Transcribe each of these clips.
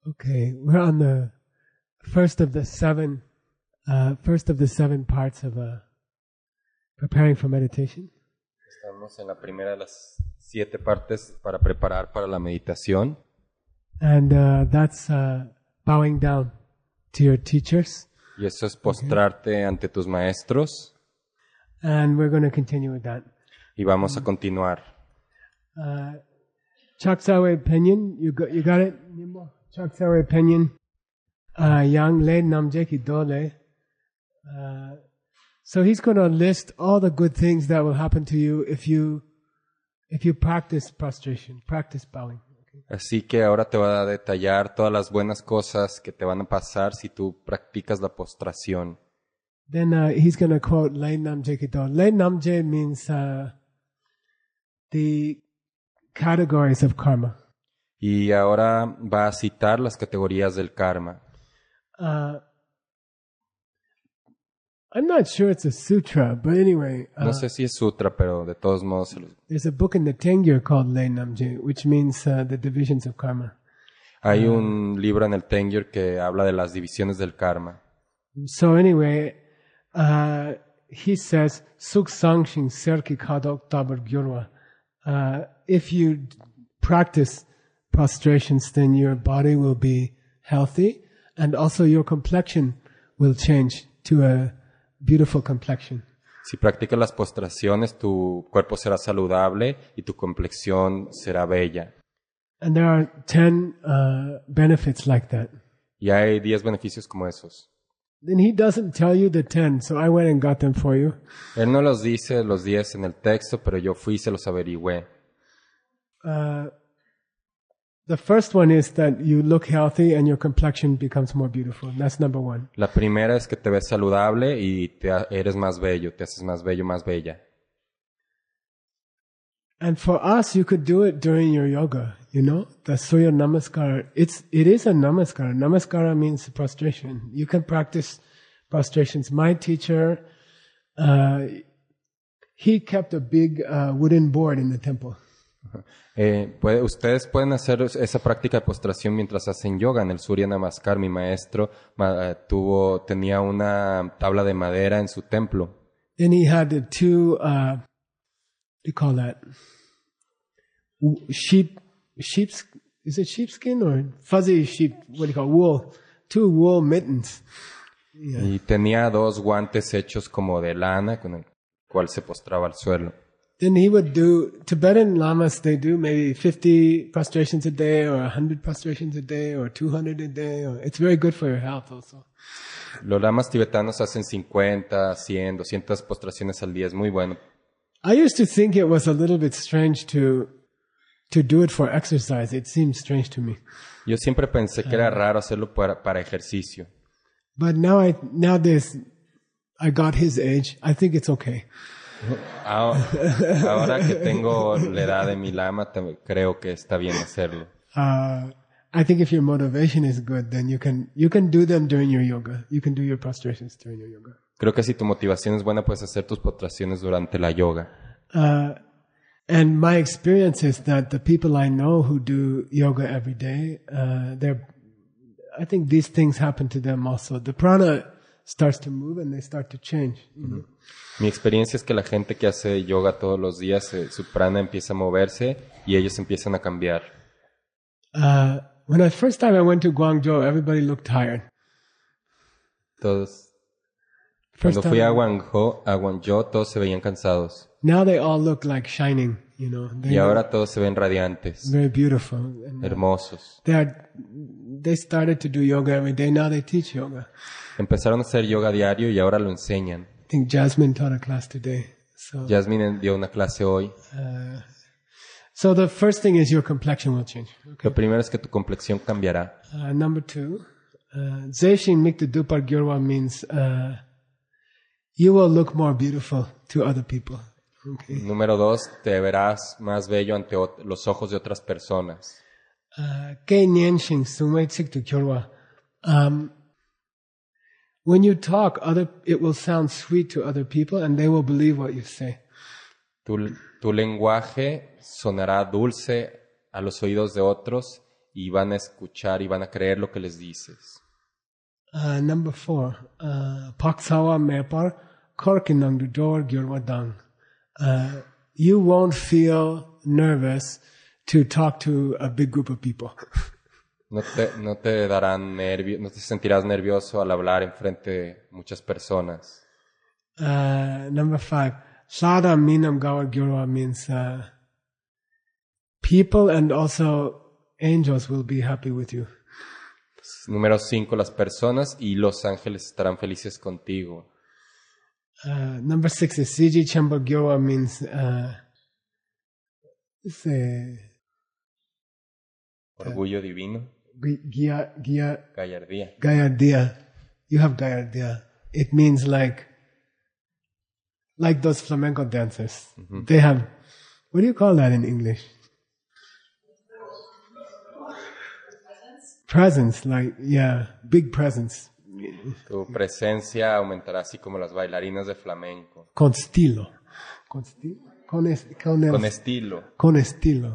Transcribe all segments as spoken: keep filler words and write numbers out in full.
Okay, we're on the first of the seven, uh, first of the seven parts of uh, preparing for meditation. Estamos en la primera de las siete partes para preparar para la meditación. And uh, that's uh, bowing down to your teachers. Y eso es postrarte ante tus maestros. And we're going to continue with that. Y vamos a continuar. Uh, Chaksawe Pinyin, you got, you got it, Nimbo? Chaksawe Pinyin, uh, Yang Le Namje Ki Dole. Uh, so he's going to list all the good things that will happen to you if you if you practice prostration, practice bowing. Okay? Así que ahora te va a detallar todas las buenas cosas que te van a pasar si tú practicas la postración. Then uh, he's going to quote Le Namje Ki Dole. Le Namje means uh, the categories of karma. Y ahora va a citar las categorías del karma. Uh, I'm not sure it's a sutra, but anyway. Uh, No sé si es sutra, pero de todos modos. There's a book in the Tengyur called Le Namje, which means uh, the divisions of karma. Hay un libro en el Tengyur que habla de las divisiones del karma. So anyway, uh, he says, Suk Sangshin Serki Kadok Tabar Gyurwa. Uh, if you d- practice prostrations, then your body will be healthy, and also your complexion will change to a beautiful complexion. Si practicas las postraciones, tu cuerpo será saludable y tu complexión será bella. And there are ten uh, benefits like that. Y hay diez beneficios como esos. Then he doesn't tell you the ten, so I went and got them for you. Él no los dice los diez en el texto, pero yo fui y se los averigüé. Uh, the first one is that you look healthy and your complexion becomes more beautiful. That's number one. La primera es que te ves saludable y te ha- eres más bello, te haces más bello, más bella. And for us, you could do it during your yoga, you know, the Surya Namaskara. It's, it is a Namaskara. Namaskara means prostration. You can practice prostrations. My teacher, uh, he kept a big uh, wooden board in the temple. Eh, puede- ustedes pueden hacer esa práctica de postración mientras hacen yoga. En el Surya Namaskar, mi maestro ma- tuvo, tenía una tabla de madera en su templo. Then he had the two, uh, what do you call that? W- Sheep, sheep's, is it sheepskin or fuzzy sheep? What do you call it? Wool. Two wool mittens. Yeah. Y tenía dos guantes hechos como de lana con el cual se postraba al suelo. Then he would do, Tibetan lamas, they do maybe fifty prostrations a day or one hundred prostrations a day or two hundred a day. Or, it's very good for your health also. Los lamas tibetanos hacen cincuenta, cien, doscientas postraciones al día. Es muy bueno. I used to think it was a little bit strange to, to do it for exercise. It seems strange to me. Yo siempre pensé que era raro hacerlo para, para ejercicio. But now I, nowadays, I got his age. I think it's okay. Ahora, ahora que tengo la edad de mi lama, tam- creo que está bien hacerlo. Uh, I think if your motivation is good, then you can, you can do them during your yoga. You can do your prostrations during your yoga. Creo que si tu motivación es buena, puedes hacer tus postraciones durante la yoga. Uh, and my experience is that the people I know who do yoga every day, uh, they're, I think these things happen to them also. The prana starts to move and they start to change. You know? Mi experiencia es que la gente que hace yoga todos los días, eh, su prana empieza a moverse y ellos empiezan a cambiar. Uh, when I first time I went to Guangzhou, everybody looked tired. Todos, First cuando fui a time, Guangzhou, a Guangzhou, todos se veían cansados. now they all look like shining. You know, they Y ahora todos se ven radiantes, very beautiful. And, uh, hermosos. they are, they started to do yoga every day. Now they teach yoga. Empezaron a hacer yoga diario y ahora lo enseñan. I think Jasmine taught a class today. So, Jasmine dio una clase hoy. uh, so the first thing is your complexion will change. Okay. Lo primero es que tu complexión cambiará. Uh, number two, uh, Zeshin Mikta Dupar Gyurwa means uh, you will look more beautiful to other people. Okay. Número dos, te verás más bello ante ot- los ojos de otras personas. Uh, Kei Nianshin Sumai Tsiktu Gyurwa. Um, when you talk, other it will sound sweet to other people, and they will believe what you say. Tu, tu lenguaje sonará dulce a los oídos de otros y van a escuchar y van a creer lo que les dices. Uh, number four, uh, Paksawa Mepar, Korkinang Dor Gyurwadang. Uh, you won't feel nervous to talk to a big group of people. No te, no te darán nervio, no te sentirás nervioso al hablar en frente de muchas personas. Uh, number five, Sada Minam Gawa Gyurwa means uh, people and also angels will be happy with you. Número cinco, las personas y los ángeles estarán felices contigo. Uh, number six is Siji Chamber Gyurwa means uh, it's a, Orgullo divino, Gia, Gia, gallardía. Gayardia. You have Gayardia. It means like like those flamenco dancers. Mm-hmm. They have, what do you call that in English? Presence, like, yeah, big presence. Tu presencia aumentará así como las bailarinas de flamenco. Con estilo. Con estilo. Con, es, con, el, Con estilo. con estilo.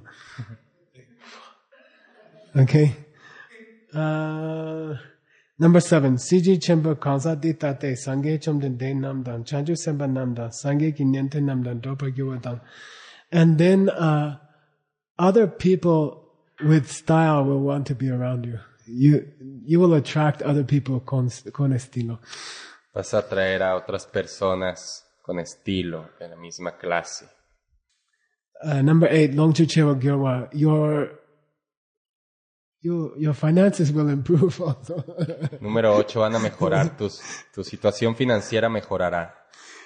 Okay. Uh, number seven. Siji Chemba Kansa Ditate Sange Chomden De Namdan Chanju Semba Namdan Sange Kinyente Namdan Dopa Gyuwadang. And then uh, other people with style will want to be around you. You you will attract other people con, con estilo. Vas a atraer a otras personas con estilo, de la misma clase. Uh, number eight, Longchu Chewa Gyurwa. Your your your finances will improve also. Número ocho, van a mejorar tus, tu situación financiera mejorará.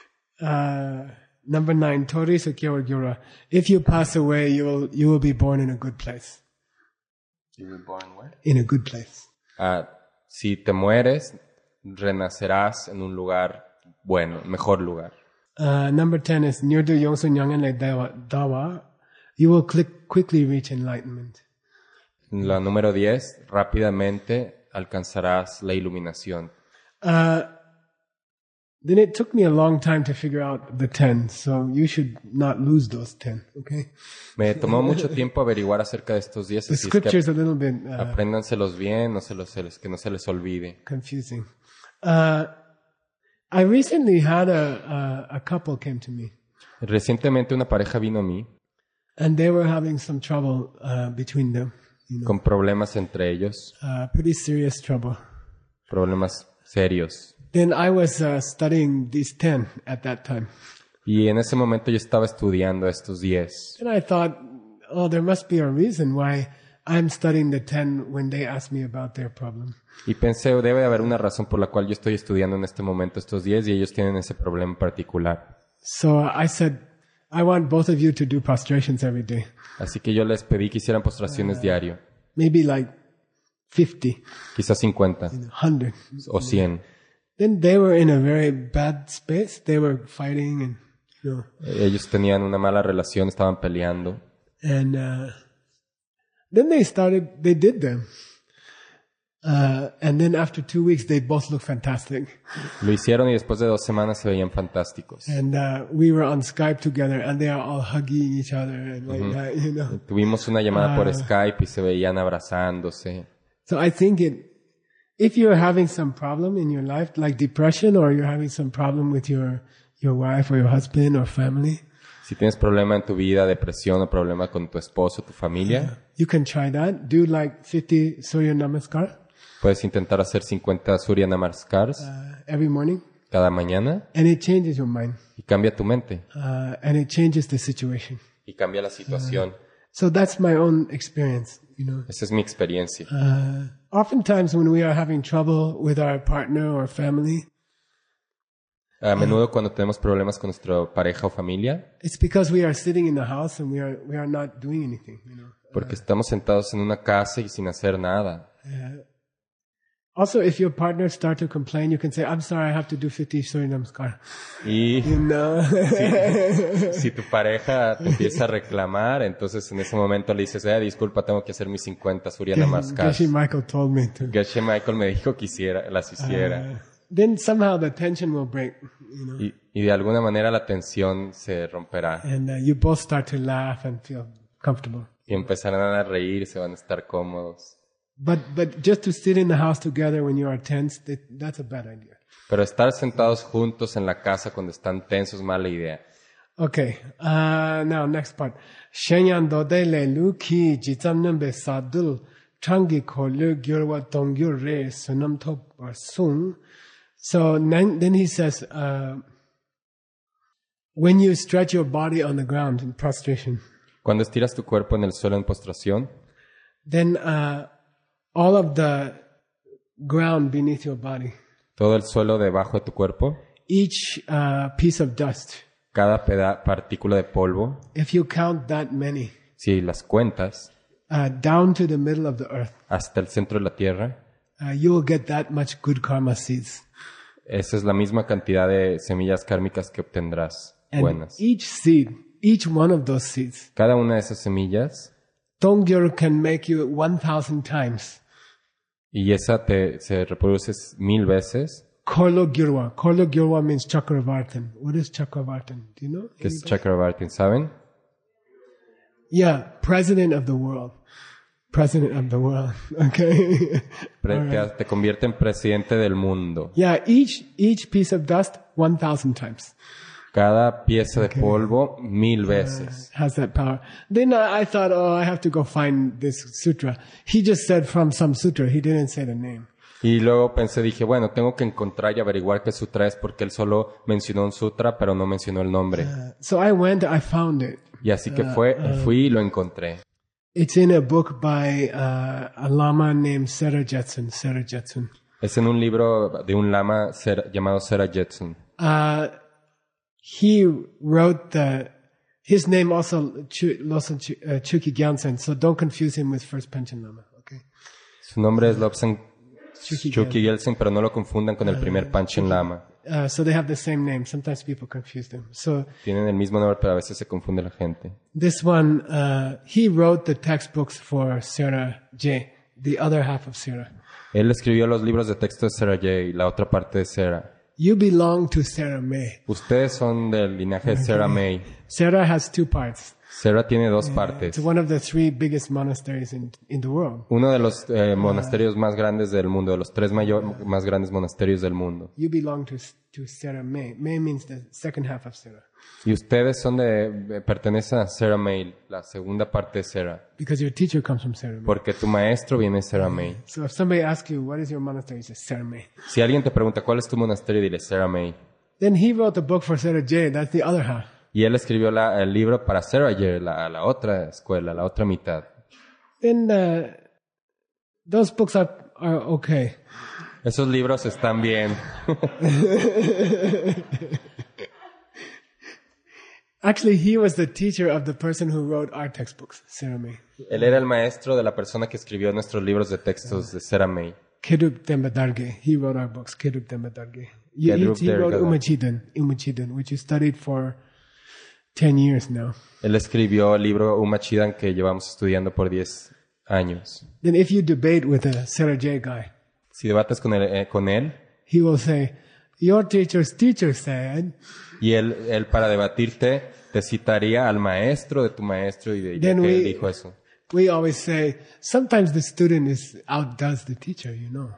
Uh, number nine, Tori Sukyewa Gyurwa. If you pass away, you will you will be born in a good place. You were born where? In a good place. Ah, si te mueres, renacerás en un lugar bueno, mejor lugar. Uh, number ten is Nyurdu Yongsun Yanganle Dawa. Dawa. You will click, quickly reach enlightenment. La número diez, rápidamente alcanzarás la iluminación. Uh, then it took me a long time to figure out the ten, so you should not lose those ten, okay? Me tomó mucho tiempo averiguar acerca de estos diez, The así es scripture is que a little bit uh, apréndanselos bien, no se los, se les- que no se les olvide. confusing. Uh, I recently had a, a a couple came to me, Recientemente una pareja vino a mí and they were having some trouble uh, between them, you know, con problemas entre ellos, uh, pretty serious trouble. problemas serios. Then I was uh, studying these ten at that time, Y en ese momento yo estaba estudiando estos diez. and I thought, oh, there must be a reason why I'm studying the ten when they ask me about their problem. Y pensé, debe haber una razón por la cual yo estoy estudiando en este momento estos diez y ellos tienen ese problema en particular. So I said, I want both of you to do prostrations every day, Así que yo les pedí que hicieran postraciones diario, maybe like fifty, quizás cincuenta one hundred. o cien. Then they were in a very bad space. They were fighting and, you know, Ellos tenían una mala relación, estaban peleando. and uh, then they started, they did them. Uh, and then after two weeks, they both looked fantastic. Lo hicieron y después de dos semanas se veían fantásticos. And uh, we were on Skype together, and they are all hugging each other and like that, you know. Tuvimos una llamada por Ah. Skype y se veían abrazándose. So I think it, if you're having some problem in your life, like depression, or you're having some problem with your your wife or your husband or family, Si tienes problema en tu vida, depresión o problema con tu esposo, tu familia, you can try that. Do like fifty Surya Namaskar puedes intentar hacer cincuenta Surya Namaskars uh, every morning, cada mañana and it changes your mind, y cambia tu mente uh, and it changes the situation. y cambia la situación. So that's my own experience, you know. Esa es mi experiencia. Uh, oftentimes when we are having trouble with our partner or family, A menudo cuando tenemos problemas con nuestra pareja o familia, it's because we are sitting in the house and we are we are not doing anything, you know. porque estamos sentados en una casa y sin hacer nada. Also, if your partner start to complain, you can say, "I'm sorry, I have to do fifty Surya Namaskar." Y You know. si tu pareja te empieza a reclamar, entonces en ese momento le dices, eh, disculpa, tengo que hacer mis cincuenta Surya Namaskars. Geshe Michael told me to. Geshe Michael me dijo que hiciera, las hiciera. Uh, then somehow the tension will break, you know, Y, y de alguna manera la tensión se romperá. and uh, you both start to laugh and feel comfortable. Y empezarán a reírse, van a estar cómodos. But but just to sit in the house together when you are tense, that, that's a bad idea. Pero estar sentados juntos en la casa cuando están tensos, mala idea. Okay. Uh, now next part. Shenyan dode le lu ki jitsam nambe sadul changi ko lu gyurwa tongyur re sunam top or sung. So then, then he says, uh, when you stretch your body on the ground in prostration, Cuando estiras tu cuerpo en el suelo en postración, then uh, all of the ground beneath your body, todo el suelo debajo de tu cuerpo, each uh, piece of dust, cada peda- partícula de polvo, if you count that many, si las cuentas uh, down to the middle of the earth, hasta el centro de la tierra, uh, you will get that much good karma seeds. esa es la misma cantidad de semillas kármicas que obtendrás And buenas. each seed, each one of those seeds, Cada una de esas semillas, Tongyur can make you one thousand times. y esa te, se reproduce mil veces, Korlo Gyurwa. Korlo Gyurwa means Chakravartin. What is Chakravartin? Do you know? que es Chakravartin, ¿saben? Yeah, president of the world. President of the world. Okay. Pre- All te, right. te convierte en presidente del mundo. Yeah, each each piece of dust one thousand times Cada pieza de polvo mil veces. has that power. Then I, I thought, oh, I have to go find this sutra. He just said from some sutra. He didn't say the name. Y luego pensé, dije, bueno, tengo que encontrar y averiguar qué sutra es porque él solo mencionó un sutra, pero no mencionó el nombre. Uh, so I went. I found it. Y así que fue, fui y lo encontré. It's in a book by uh, a lama named Sarah Jetson. Sarah Jetson. Es en un libro de un lama Sera- llamado Sarah Jetson. Uh, he wrote the. His name also Chu, Losang Chu- uh, Chuki Gyaltsen, so don't confuse him with First Panchen Lama. Okay. Su nombre es Lobsang Chuki Chuki Gyaltsen, pero no lo confundan con el primer Panchen Lama. Uh, so they have the same name. Sometimes people confuse them. So Tienen el mismo nombre, pero a veces se confunde la gente. this one, uh, he wrote the textbooks for Sarah J, the other half of Sarah. Él escribió los libros de texto de Sarah J y la otra parte de Sarah. You belong to Sarah May. Ustedes son del linaje de Sarah May. Sarah has two parts. Sarah tiene dos partes. It's one of the three biggest monasteries in, in the world. Uno de los eh, monasterios más grandes del mundo, de los tres mayor, más grandes monasterios del mundo. You belong to, to Sarah May. May means the second half of Sarah. Y ustedes son de, eh, pertenecen a Sarah May, la segunda parte de Sarah. Because your teacher comes from Sarah May. Porque tu maestro viene de Sarah May. So if somebody asks you, what is your monastery? You say, Sarah May. Si alguien te pregunta cuál es tu monasterio, dile Sarah May. Then he wrote a book for Sarah J. That's the other half. Y él escribió la- el libro para Sarah J, la, la otra escuela, la otra mitad. Then uh, those books are, are okay. Esos libros están bien. Actually, he was the teacher of the person who wrote our textbooks, Sarah May. Él era el maestro de la persona que escribió nuestros libros de textos de Sarah May. Kedrup Demba Darge. He wrote our books, Kedrup Demba Darge. He, he, Kedrup he wrote Demba Darge. Umachidan, Umachidan, which you studied for ten years now. Él escribió el libro Umachidan que llevamos estudiando por diez años. Then if you debate with a Sarah J guy, Si debates con él, eh, con él he will say, your teacher's teacher said, y él, él para debatirte te citaría al maestro de tu maestro y de, de Then que él we- dijo eso. we always say, sometimes the student is outdoes the teacher, you know.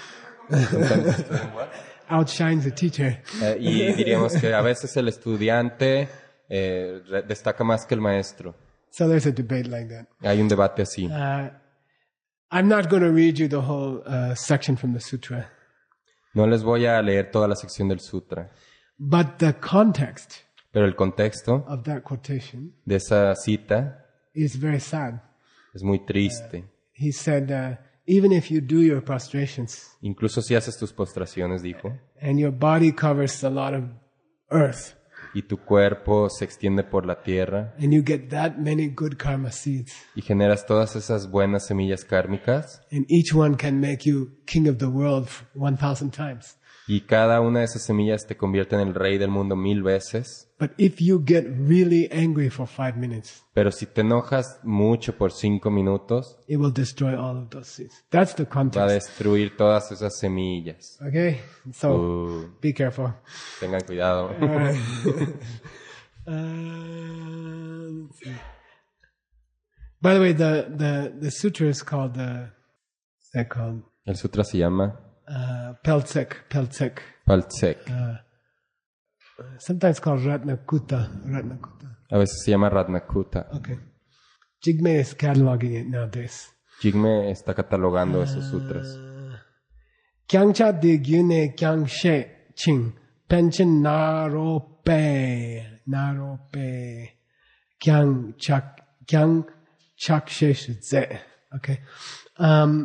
Outshines the teacher. Eh, y diríamos que a veces el estudiante eh, re- destaca más que el maestro. So there's a debate like that. Hay un debate así. Uh, I'm not going to read you the whole uh, section from the sutra, No les voy a leer toda la sección del sutra, but the context pero el contexto of that quotation de esa cita is very sad. es muy triste. He said, uh, even if you do your prostrations Incluso si haces tus postraciones, dijo, and your body covers a lot of earth y tu cuerpo se extiende por la tierra and you get that many good karma seeds, y generas todas esas buenas semillas kármicas and each one can make you king of the world one thousand times. y cada una de esas semillas te convierte en el rey del mundo mil veces. But if you get really angry for five minutes, Pero si te enojas mucho por cinco minutos, it will destroy all of those seeds. That's the va a context. destruir todas esas semillas. Okay? So Uh, be careful. tengan cuidado. Uh, let's see. By the way, the, the, the sutra is called, uh, they're called El sutra se llama uh, Peltsek, Peltsek. Paltsek. Uh, sometimes called Ratnakuta, Ratnakuta. A veces se llama Ratnakuta. Okay. Jigme is cataloging it nowadays. Jigme está catalogando esos sutras. Kyangcha de gyune kyangshe ching penchen narope narope kyang chak kyang chakshe ze. Okay. Um,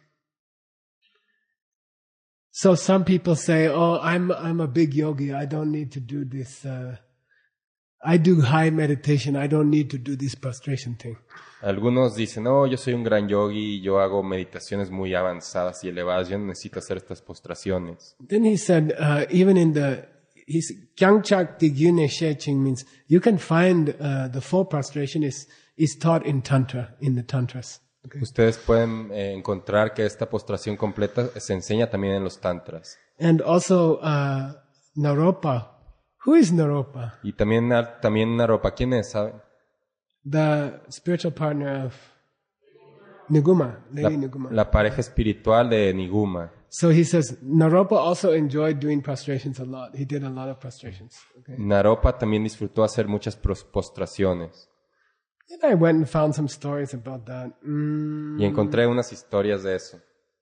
so some people say, "Oh, I'm I'm a big yogi. I don't need to do this. Uh, I do high meditation. I don't need to do this prostration thing." Algunos dicen, oh, yo soy un gran yogi y yo hago meditaciones muy avanzadas y elevadas, yo no necesito hacer estas postraciones. Then he said, uh, even in the, his Kyangchak Digyune Sheching means you can find uh, the full prostration is, is taught in Tantra, in the Tantras. Okay. Ustedes pueden eh, encontrar que esta postración completa se enseña también en los tantras. And also uh, Naropa. Who is Naropa? Y también, también Naropa, ¿quién es? ¿Saben? The spiritual partner of Niguma, La, Lady Niguma. la pareja espiritual de Niguma. So he says, Naropa also enjoyed doing prostrations a lot. He did a lot of prostrations. Okay. Naropa también disfrutó hacer muchas postraciones. And I went and found some stories about that. Mm. Y encontré unas historias de eso.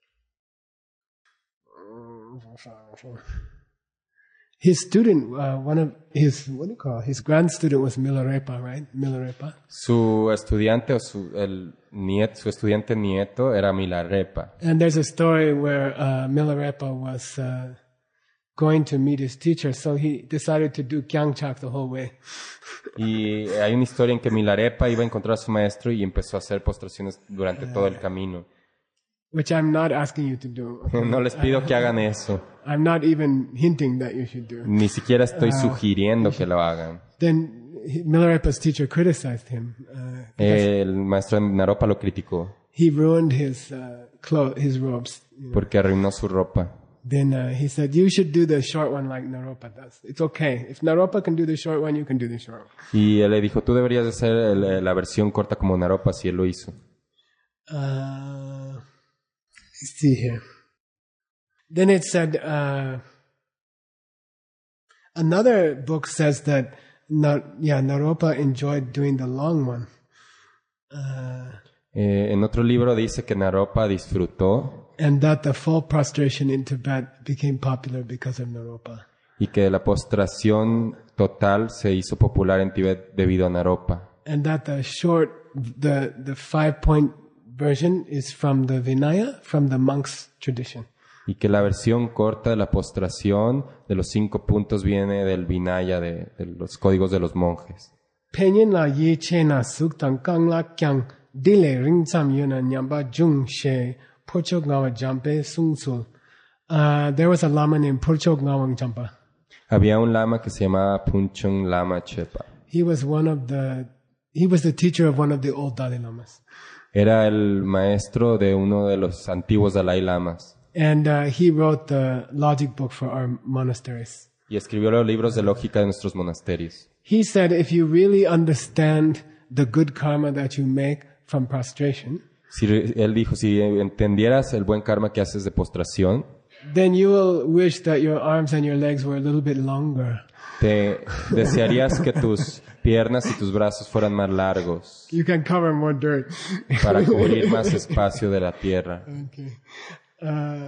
His student, uh, one of his, what do you call it? His grand student was Milarepa, right? Milarepa. Su estudiante o su, el nieto, su estudiante nieto era Milarepa. And there's a story where uh, Milarepa was uh, going to meet his teacher, so he decided to do Kyangchak the whole way. Y hay una historia en que Milarepa iba a encontrar a su maestro y empezó a hacer postraciones durante todo el camino. Which I'm not asking you to do. No les pido que hagan eso. I'm not even hinting that you should do. Ni siquiera estoy sugiriendo que lo hagan. Then he- Milarepa's teacher criticized him. Uh, El maestro Naropa lo criticó he ruined his uh, clothes, his robes. you know. porque arruinó su ropa. Then uh, he said, you should do the short one like Naropa does. It's okay. If Naropa can do the short one, you can do the short one. Y él le dijo, tú deberías de hacer el- la versión corta como Naropa, si él lo hizo. Uh, let's see here. Then it said, uh, another book says that, Na- yeah, Naropa enjoyed doing the long one. Uh, Eh, en otro libro dice que Naropa disfrutó and that the full prostration in Tibet became popular because of Naropa. y que la postración total se hizo popular en Tíbet debido a Naropa. And that the short, the, the five point version is from the Vinaya, from the monks' tradition. Y que la versión corta de la postración de los cinco puntos viene del Vinaya, de, de los códigos de los monjes. Penyin la ye che na suk tang kang la kyang dile ring tsam yuna nyamba jung she Porchok Ngawa Jampe Sung Sul. Uh, there was a lama named Porchok Ngawang Jampa. Había un lama que se llamaba Punchung Lama Chepa. He was one of the, he was the teacher of one of the old Dalai Lamas. Era el maestro de uno de los antiguos Dalai Lamas. And uh, he wrote the logic book for our monasteries. Y escribió los libros de lógica de nuestros monasterios. He said if you really understand the good karma that you make from prostration, Si, él dijo, si entendieras el buen karma que haces de postración, then you will wish that your arms and your legs were a little bit longer. te desearías que tus piernas y tus brazos fueran más largos You can cover more dirt. para cubrir más espacio de la tierra. Okay. Uh,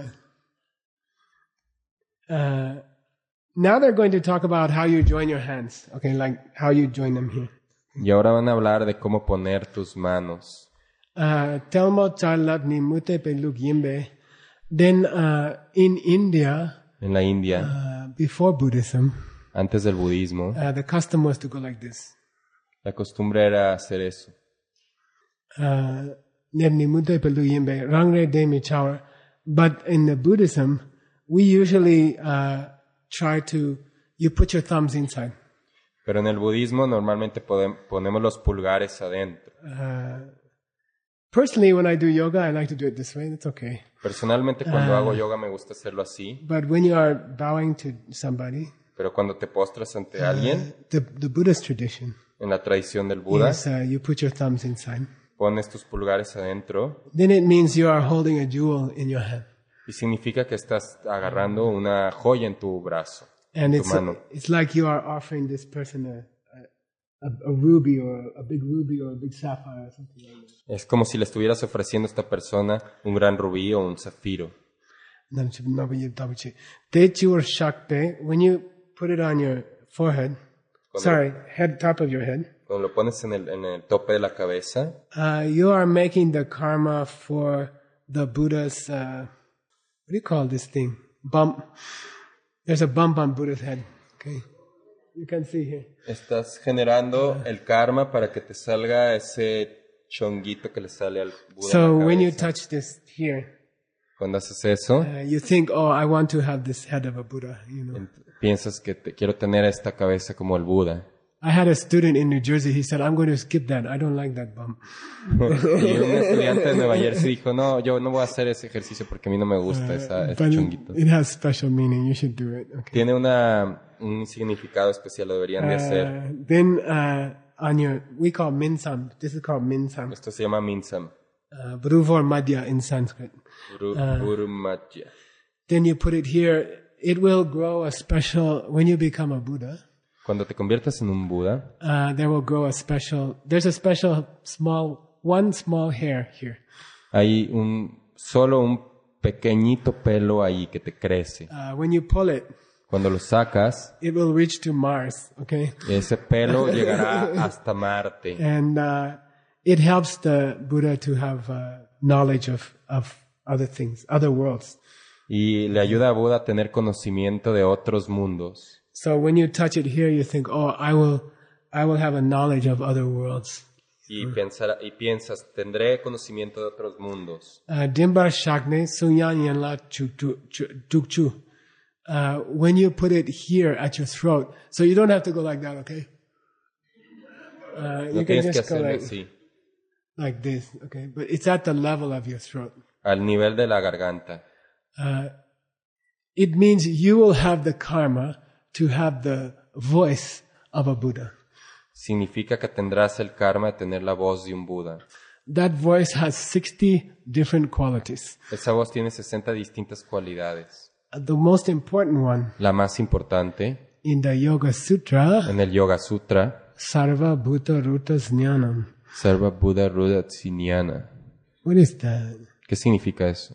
uh, now they're going to talk about how you join your hands. Okay, like how you join them here. Y ahora van a hablar de cómo poner tus manos. Uh, Telmo chalat ni mute peluk yimbe. Then uh, in India, En la India, uh, before Buddhism, antes del budismo, uh, the custom was to go like this. la costumbre era hacer eso. Uh, Neb ni mute peluk yimbe, rangre de mi chawar. But in the Buddhism, we usually uh, try to, you put your thumbs inside. Pero en el budismo normalmente podem- ponemos los pulgares adentro. Uh, personally, when I do yoga, I like to do it this way. That's okay. Personalmente cuando hago yoga me gusta hacerlo así, But when you are bowing to somebody, pero cuando te postras ante alguien, the, the Buddhist tradition en la tradición del Buda, is uh, you put your thumbs inside. pones tus pulgares adentro then it means you are holding a jewel in your hand. y significa que estás agarrando una joya en tu brazo, And en it's, tu mano. it's like you are offering this person a, a, a ruby or a big ruby or a big sapphire or something like that. Es como si le estuvieras ofreciendo a esta persona un gran rubí o un zafiro. Techur Shakte, when you put it on your forehead, sorry, head, top of your head, Cuando lo pones en el, en el tope de la cabeza, uh, you are making the karma for the Buddha's, uh, what do you call this thing? Bump. There's a bump on Buddha's head. Okay. You can see here. estás generando el karma para que te salga ese chonguito que le sale al Buda So en la when you cabeza. touch this here, Cuando haces eso, uh, you think, oh, I want to have this head of a Buddha, you know. en- piensas que te, quiero tener esta cabeza como el Buda. I had a student in New Jersey, he said, I'm going to skip that. I don't like that bump. Y un estudiante de Nueva Jersey dijo, no, yo no voy a hacer ese ejercicio porque a mí no me gusta esa, ese But chonguito. it, it has special meaning. You should do it. Okay. Tiene una, un significado especial, lo deberían de hacer. Uh, then uh, on your, we call minsam. This is called minsam. Esto se llama Minsam, Uh, Bruvor Madhya in Sanskrit. Guru, Guru Madhya. Then you put it here. It will grow a special, when you become a Buddha, Cuando te conviertas en un Buda, uh, there will grow a special, there's a special small, one small hair here. hay un, solo un pequeñito pelo ahí que te crece. Uh, when you pull it, Cuando lo sacas, it will reach to Mars, okay? ese pelo llegará hasta Marte. And uh, it helps the Buddha to have uh, knowledge of, of other things, other worlds. Y le ayuda a Buda a tener conocimiento de otros mundos. So when you touch it here, you think, oh, I will, I will have a knowledge of other worlds. Y, pensar, y piensas, tendré conocimiento de otros mundos. Uh, Dimbar Shakne Sunyan Yanla Tukchu. Uh, when you put it here at your throat, so you don't have to go like that, okay? Uh, No you can tienes que just go hacerlo like, así, like this, okay? But it's at the level of your throat. al nivel de la garganta. Uh, it means you will have the karma to have the voice of a Buddha. Significa que tendrás el karma de tener la voz de un Buda. That voice has sixty different qualities. Esa voz tiene sesenta distintas cualidades. Uh, The most important one La más importante, in the Yoga Sutra, en el Yoga Sutra, Sarva Bhuta Ruta Jnanam. Sarva Buddha Ruda Tsinyana. What is that? ¿Qué significa eso?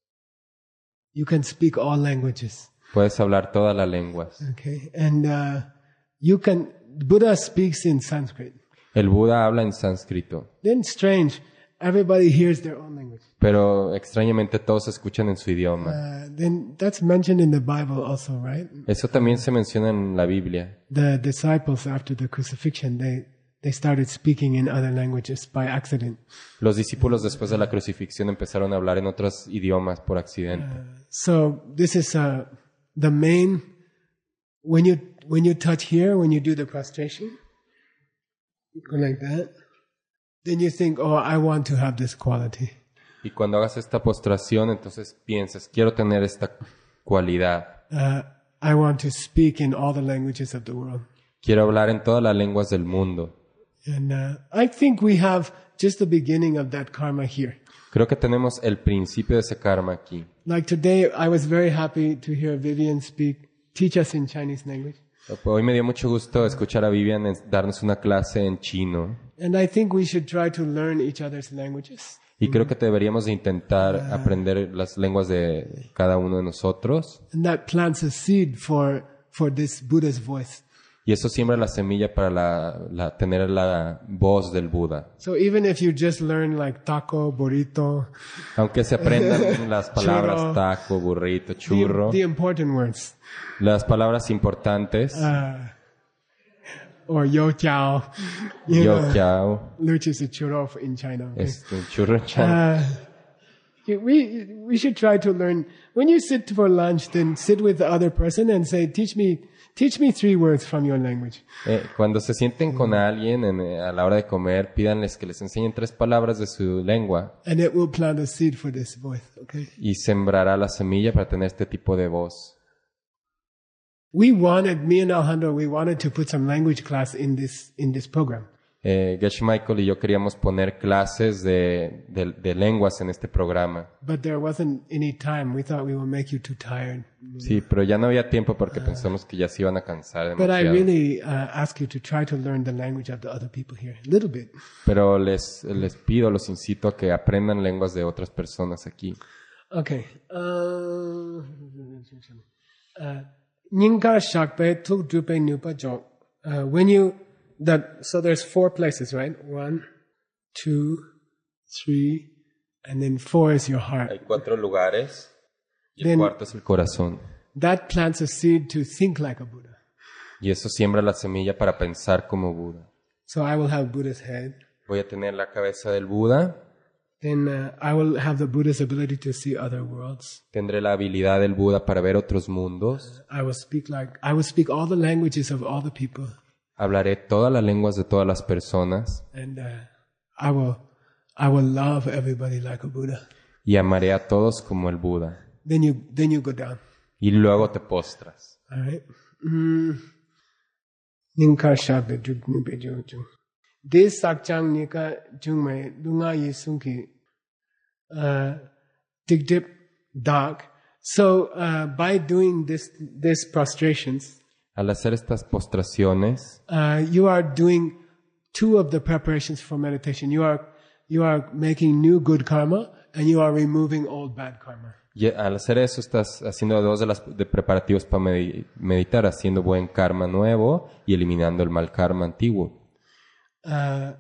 You can speak all languages. Puedes hablar todas las lenguas. Okay. And uh, you can, Buddha speaks in Sanskrit. El Buda habla en sánscrito, Then strange, everybody hears their own language. pero extrañamente todos escuchan en su idioma. Uh, then that's mentioned in the Bible also, right? Eso también se menciona en la Biblia. The disciples after the crucifixion, they, they started speaking in other languages by accident. Los discípulos después de la crucifixión empezaron a hablar en otros idiomas por accidente. So this is uh, the main, when you, when you touch here, when you do the prostration, you go like that, then you think, oh, I want to have this quality. Y cuando hagas esta postración, entonces piensas, quiero tener esta cualidad. Uh, I want to speak in all the languages of the world. Quiero hablar en todas las lenguas del mundo. And uh, I think we have just the beginning of that karma here. Creo que tenemos el principio de ese karma aquí. Like today, I was very happy to hear Vivian speak, teach us in Chinese language. Hoy me dio mucho gusto escuchar a Vivian en- darnos una clase en chino. And I think we should try to learn each other's languages. Y creo que deberíamos de intentar aprender las lenguas de cada uno de nosotros. And that plants a seed for, for this Buddha's voice. Y eso siembra la semilla para la, la- tener la voz del Buda. So even if you just learn like taco, burrito, Aunque se aprendan las palabras Churro. taco, burrito, the, churro, the important words, las palabras importantes, uh, or yo jiao, you yo know, quiao, which is a churro in China. okay? este, churro chan. Uh, you- we we should try to learn. When you sit for lunch, then sit with the other person and say, "Teach me, teach me three words from your language." Eh, cuando se sienten con alguien en, eh, a la hora de comer, pídanles que les enseñen tres palabras de su lengua And it will plant a seed for this voice. Okay. y sembrará la semilla para tener este tipo de voz. We wanted, me and Alejandro, we wanted to put some language class in this in this program. Eh, Geshe Michael y yo queríamos poner clases de, de, de lenguas en este programa. but there wasn't any time. We thought we would make you too tired. Sí, pero ya no había tiempo porque pensamos que ya se iban a cansar But I demasiado. really uh, ask you to try to learn the language of the other people here, a little bit. Pero les, les pido, los incito a que aprendan lenguas de otras personas aquí. Okay. Uh, uh, Nyingka Shakpe Tuk Drupe Nupa Jok. Uh, When you that so there's four places, right? One, two, three, and then four is your heart. Hay cuatro lugares y el Then- cuarto es el corazón. That plants a seed to think like a Buddha. Y eso siembra la semilla para pensar como Buda. So I will have Buddha's head. Voy a tener la cabeza del Buda, Then uh, I will have the Buddha's ability to see other worlds. tendré la habilidad del Buda para ver otros mundos, I will speak like I will speak all the languages of all the people, hablaré todas las lenguas de todas las personas and uh, I will I will love everybody like a Buddha. y amaré a todos como el Buda. Then you then you go down. Y luego te postras. All right. Mm. Ninkar Shabda Juk Nipe Juk Juk. This Sakchang Nika Jungme Lunga Yisunki uh Dig Dip Dark. So uh, by doing this this prostrations, Al hacer estas postraciones, uh, you are doing two of the preparations for meditation. You are you are making new good karma and you are removing old bad karma. y al hacer eso estás haciendo dos de las de preparativos para medi- meditar, haciendo buen karma nuevo y eliminando el mal karma antiguo. Uh,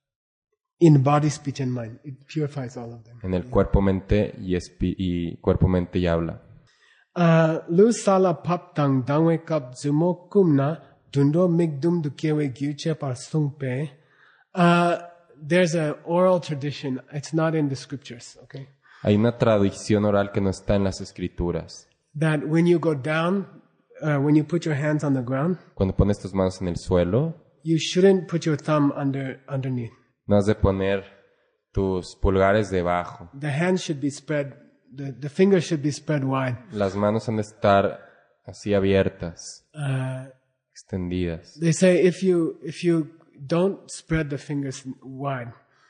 in body, speech, and mind, it purifies all of them. En el cuerpo, mente y, espi- y cuerpo, mente y habla. Uh, Lu sala pap tang dangwe kap zumo kumna dundo migdum du kewe gyuche par sungpe. Uh, there's an oral tradition. It's not in the scriptures, okay? Hay una tradición oral que no está en las escrituras. That when you go down, uh, when you put your hands on the ground, Cuando pones tus manos en el suelo, you shouldn't put your thumb under underneath. no has de poner tus pulgares debajo. The hands should be spread. The, the fingers should be spread wide. Las manos han de estar así abiertas, Uh, extendidas. they say if you if you don't spread the fingers wide,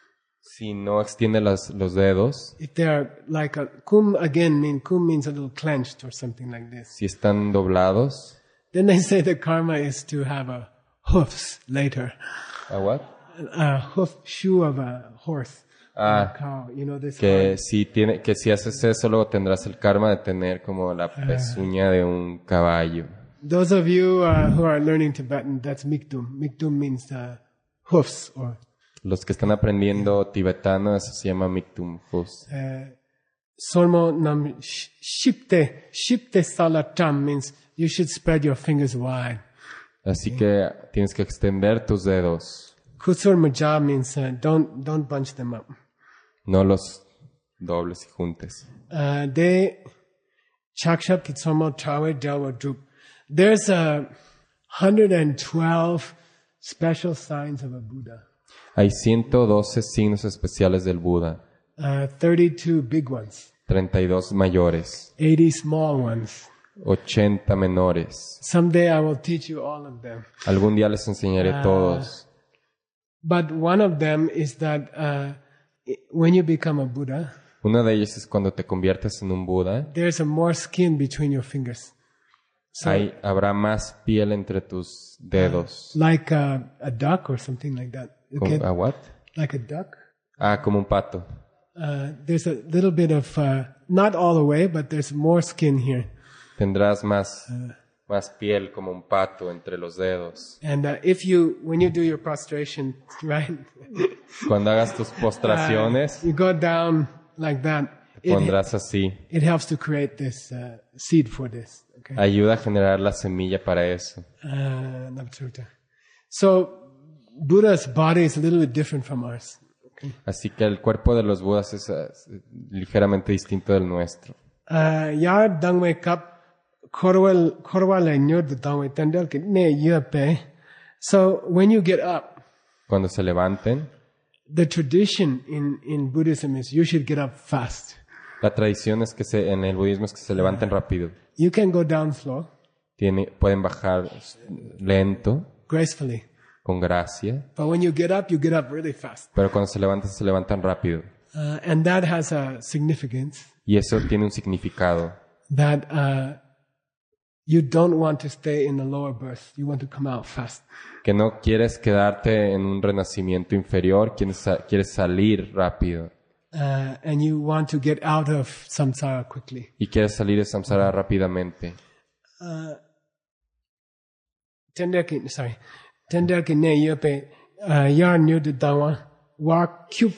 Si no extiende las, los dedos, if they are like a kum again, mean kum means a little clenched or something like this. si están doblados, Then they say the karma is to have a hoofs later, ¿a what? a hoof shoe of a horse, Ah, a cow. You know this. que si tiene, que si haces eso luego tendrás el karma de tener como la pezuña de un caballo. Those of you uh, who are learning Tibetan, that's mikdum. Mikdum means uh, hoofs or Los que están aprendiendo tibetano, eso se llama Miktum Hus. uh, sormo nam sh- shipte. Shipte salatam means you should spread your fingers wide. Así que tienes que extender tus dedos, Kusur maja means uh, don't don't bunch them up. no los dobles y juntes. Uh, they chakshap kitsomo trawe delwa drup. There's a hundred and twelve special signs of a Buddha. Hay ciento doce signos especiales del Buda, Uh, thirty-two big ones, treinta y dos mayores, eighty small ones. ochenta menores. Someday I will teach you all of them. Algún día les enseñaré todos. But one of them is that uh, i- when you become a Buddha, Una de ellas es cuando te conviertes en un Buda, there's a more skin between your fingers. So, hay, habrá más piel entre tus dedos. like a, a duck or something like that. You ¿Cómo- get- ¿A what? like a duck. Ah, como un pato. Uh, there's a little bit of, uh, not all the way, but there's more skin here. Tendrás más, más piel como un pato entre los dedos. And uh, if you, when you do your prostration, right, Cuando hagas tus postraciones, you go down like that. It, pondrás así. it helps to create this uh, seed for this. Okay. Ayuda a generar la semilla para eso. Uh, Navtruta. So Buddha's body is a little bit different from ours. Okay. Así que el cuerpo de los Budas es, eh, ligeramente distinto del nuestro. Uh, Yar dangwe kap korwal korwal nyod dangwe tandel ke ne yape. So when you get up, Cuando se levanten, the tradition in in Buddhism is you should get up fast. la tradición es que se, en el budismo es que se levanten rápido. You can go down slow, Tiene, pueden bajar lento, gracefully. con gracia, But when you get up, you get up really fast. pero cuando se levantan, se levantan rápido. Uh, and that has a significance Y eso tiene un significado, that uh, you don't want to stay in the lower berth. You want to come out fast. que no quieres quedarte en un renacimiento inferior, quieres, sa- quieres salir rápido. Uh, and you want to get out of samsara quickly. Y quieres salir de samsara rápidamente. Tenderki, sorry. Tenderki ne yope yar nyu de dawa wa kyuk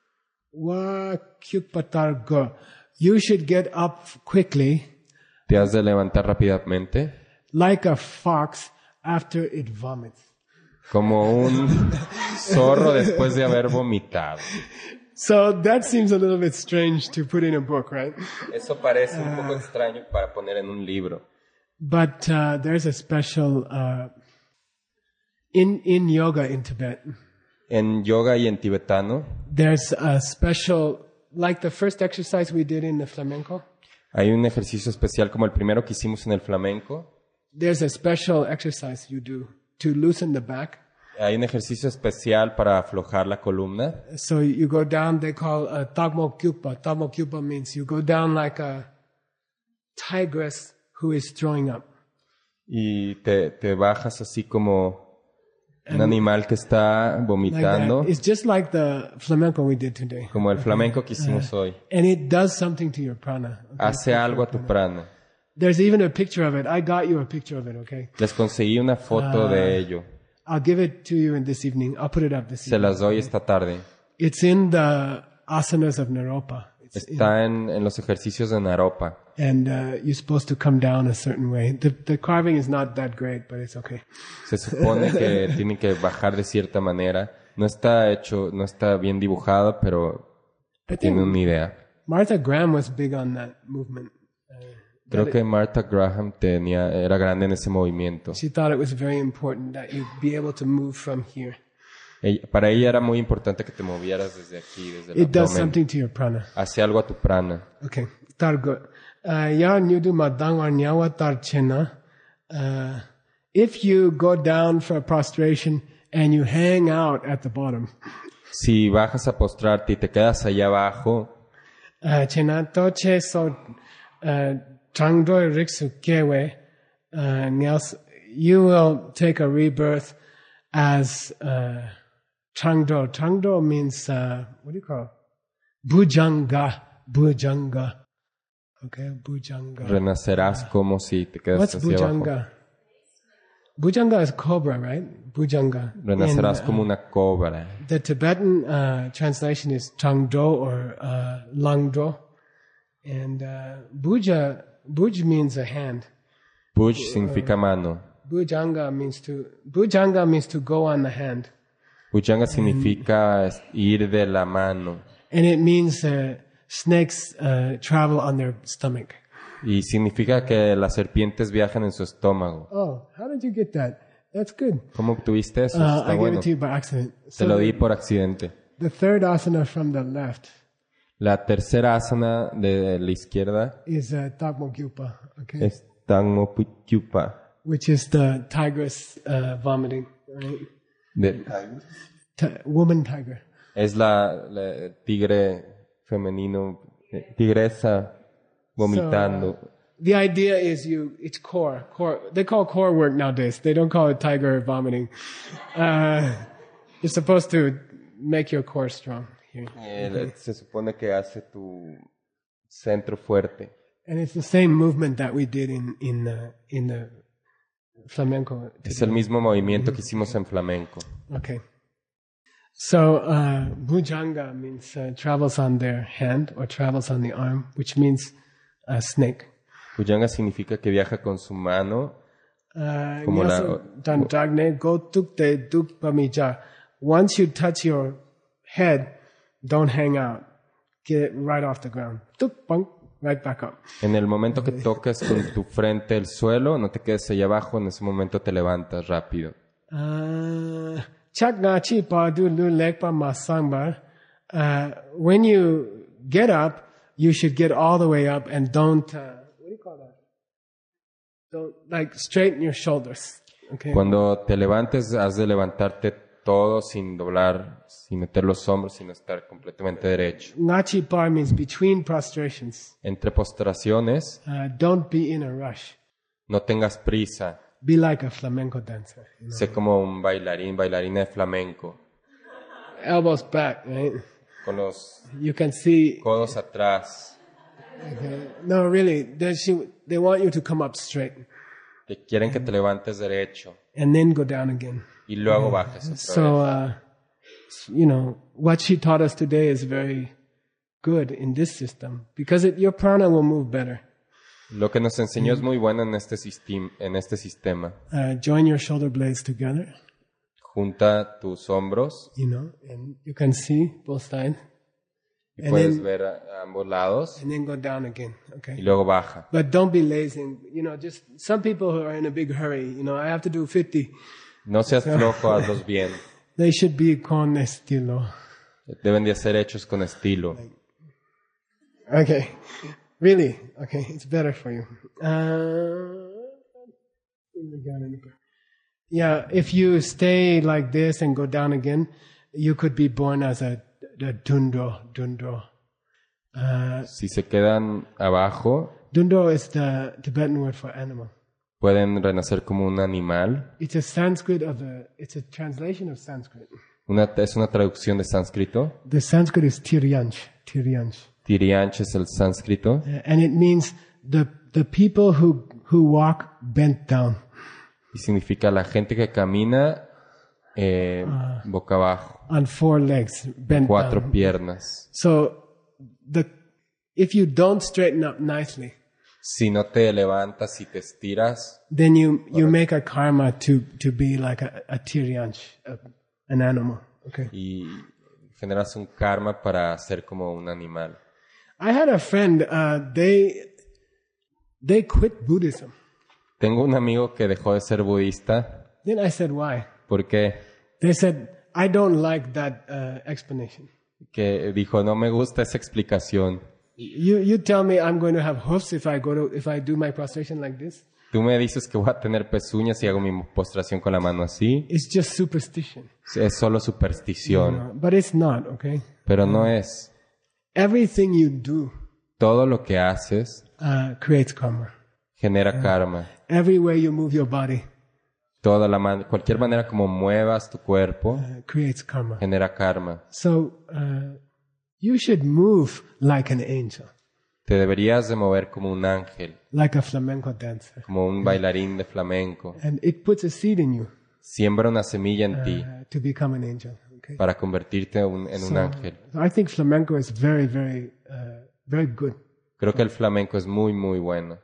wa kyuk patar go. You should get up quickly Te has de levantar rápidamente, like a fox after it vomits. como un zorro después de haber vomitado. So that seems a little bit strange to put in a book, right? Eso parece un poco extraño para poner en un libro. But uh, there's a special uh, in in yoga in Tibet. En yoga y en tibetano There's a special, like the first exercise we did in the flamenco. hay un ejercicio especial como el primero que hicimos en el flamenco. There's a special exercise you do to loosen the back. Hay un ejercicio especial para aflojar la columna. So you go down. They call a tagmo kyupa. Tagmo kyupa means you go down like a tigress who is throwing up. Y te, te bajas así como un animal que está Like vomitando, that. It's just like the flamenco we did today. como el flamenco que hicimos hoy. And it does something to your prana. Okay? Hace algo a tu prana. There's even a picture of it. I got you a picture of it, okay? Les conseguí una foto de ello. I'll give it to you in this evening. I'll put it up this Se evening. las doy esta tarde. It's in the asanas of Naropa. It's in, Está en, en los ejercicios de Naropa. and uh, you're supposed to come down a certain way. The, the carving is not that great, but it's okay. Se supone que tienen que bajar de cierta manera. No está hecho, no está bien dibujado, pero I tiene think una idea. Martha Graham was big on that movement. Creo que Martha Graham tenía, era grande en ese movimiento. She thought it was very important that you be able to move from here. Ella- para ella era muy importante que te movieras desde aquí, desde el It does abdomen, something to your prana. hacia algo a tu prana. Okay, targo. Ya nyudu madangwa nyawa tar chena. Uh, If you go down for a prostration and you hang out at the bottom, Si bajas a postrarte y te quedas allá abajo, uh, chena toche so trangdoi riksu kewe, uh, nyas- you will take a rebirth as uh, Trangdo. Trangdo means, uh, what do you call it? Bujanga. Bujanga. Okay, Bujanga. renacerás como si te quedas What's hacia abajo. Bujanga? Bujanga is cobra, right? Bujanga. Renacerás In, como uh, una cobra. the Tibetan uh, translation is Trangdo or uh, Langdo. And uh, Buja, Buj means a hand. Buj significa mano. Bujanga means to, Bujanga means to go on the hand. Bujanga significa es- ir de la mano. And it means uh, snakes uh, travel on their stomach. Y significa que las serpientes viajan en su estómago. Oh, how did you get that? That's good. ¿Cómo obtuviste eso? Uh, Está I gave bueno. it to you by accident. Te So lo di por accidente. the third asana from the left La tercera asana de la izquierda is uh, Tagmo Gyupa, okay? es Tangmoputyupa. Which is the tigress uh, vomiting, right? De- Ti- woman tiger. es la, la tigre femenino, eh, tigresa vomitando. The idea is you, it's core, core. They call core work nowadays. They don't call it tiger vomiting. Uh, you're supposed to make your core strong here. Eh, Se supone que hace tu centro fuerte. And it's the same movement that we did in, in, the in the flamenco. Es el mismo movimiento que hicimos en flamenco. Okay. So, uh, Bujanga means uh, travels on their hand or travels on the arm, which means a snake. Bujanga significa que viaja con su mano. Uh, Como la- Nyaso Dantagne, go tuk te duk pamija. Once you touch your head, don't hang out. Get it right off the ground. Tuk punk, right back up. En el momento que toques con tu frente el suelo, no te quedes allá abajo, en ese momento te levantas rápido. Uh, Chak nga chi pa du lu lek pa ma sangbar. Uh, when you get up, you should get all the way up and don't, uh, what do you call that? Don't, like, straighten your shoulders. Okay. Cuando te levantes, has de levantarte todo sin doblar, sin meter los hombros, sino estar completamente derecho. Ngachi par means between prostrations. Entre postraciones, Uh, don't be in a rush. no tengas prisa. Be like a flamenco dancer. You know? Sé como un bailarín, bailarina de flamenco, Elbows back, right? con los You can see. codos atrás, Okay. No, really, they, she, they want you to come up straight que quieren que te levantes derecho and then go down again. y luego bajes otra So, vez. uh, you know, what she taught us today is very good in this system because it, your prana will move better. Lo que nos enseñó es muy bueno en este, sistem- en este sistema. Uh, join your shoulder blades together, Junta tus hombros you know, and you can see both sides, y And puedes then- ver a, a ambos lados and then go down again. y Okay. luego baja. But don't be lazy. and, You know, just some people who are in a big hurry, you know, I have to do fifty. No seas flojo, hazlos bien. They should be con estilo. Deben de ser hechos con estilo. Okay. Really? Okay. It's better for you. Uh, yeah. If you stay like this and go down again, you could be born as a, a dundro. Dundro. Uh, Si se quedan abajo, dundro is the Tibetan word for animal. pueden renacer como un animal. It's a Sanskrit of a, it's a translation of Sanskrit. Una, es una traducción de sánscrito. The Sanskrit is Tiryanch. Tiryanch. Tirianch es el sánscrito. Uh, and it means the, the people who, who walk bent down. Y significa la gente que camina eh, boca abajo, On four legs, bent cuatro down. piernas. So, the if you don't straighten up nicely, Si no te levantas y te estiras, then you you make a karma to to be like a, a tiryanch, a, an animal. Okay. y generas un karma para ser como un animal. I had a friend. Uh, they they quit Buddhism. Tengo un amigo que dejó de ser budista Then I said, why? porque They said, I don't like that uh, explanation. que dijo, no me gusta esa explicación. You you tell me I'm going to have hoofs if I go to if I do my prostration like this. Tú me dices que voy a tener pezuñas y hago mi postración con la mano así. It's just superstition. Es solo you superstición, know, but it's not. Okay. pero no es. Everything you do Todo lo que haces uh, creates karma. genera karma. Every way you move your body Toda la man- cualquier manera como muevas tu cuerpo uh, creates karma. genera karma. So uh, you should move like an angel, Te deberías de mover como un ángel, like a flamenco dancer, como un bailarín de flamenco. and it puts a seed in you Siembra una semilla en ti uh, to become an angel. Okay. para convertirte un- en un ángel. So I think flamenco is very, very, uh, very good Creo que el flamenco es muy, muy bueno.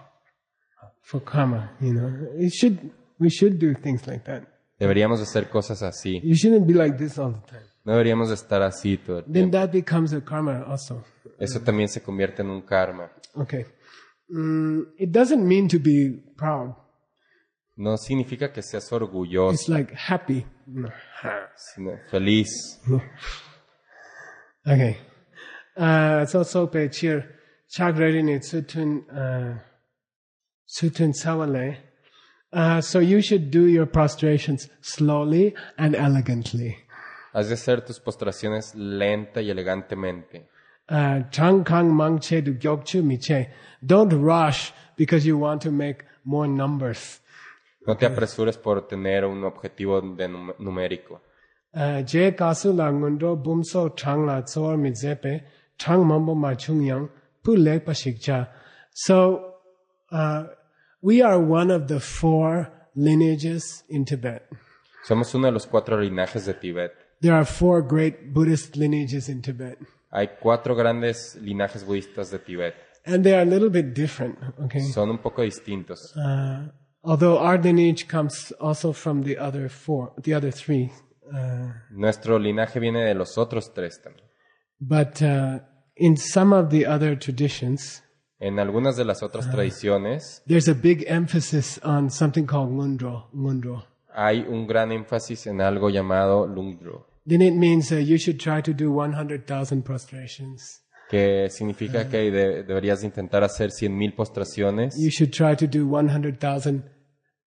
for karma. You know, it should. We should do things like that. Deberíamos de hacer cosas así. You shouldn't be like this all the time. No deberíamos de estar así todo el Then tiempo. that becomes a karma also. Eso también se convierte en un karma. Okay. Mm, it doesn't mean to be proud. No significa que seas It's orgulloso, like happy. sino feliz. Okay. Uh, so so pe cheer chagradini sutun uh sutun sawale. Uh, so you should do your prostrations slowly and elegantly. Has de hacer tus postraciones lenta y elegantemente. Uh, chang kang mang che du gyokchu mi che. Don't rush because you want to make more numbers. No te apresures por tener un objetivo de num- numérico. Uh, je kasu la ngundo bumso chang la tsor mi zepe chang mambo ma chung yang pu lek pa shikcha. So uh, we are one of the four lineages in Tibet. Somos uno de los cuatro linajes de Tibet. There are four great Buddhist lineages in Tibet. Hay cuatro grandes linajes budistas de Tibet. And they are a little bit different, okay? Son un poco distintos. Uh, although our lineage comes also from the other four, the other three. Uh, Nuestro linaje viene de los otros tres también. but uh, in some of the other traditions, En algunas de las otras tradiciones there's a big emphasis on something called ngundro, ngundro. hay un gran énfasis en algo llamado lungdro, Then it means uh, you should try to do one hundred thousand prostrations. que significa que de- deberías intentar hacer cien mil postraciones You should try to do one hundred thousand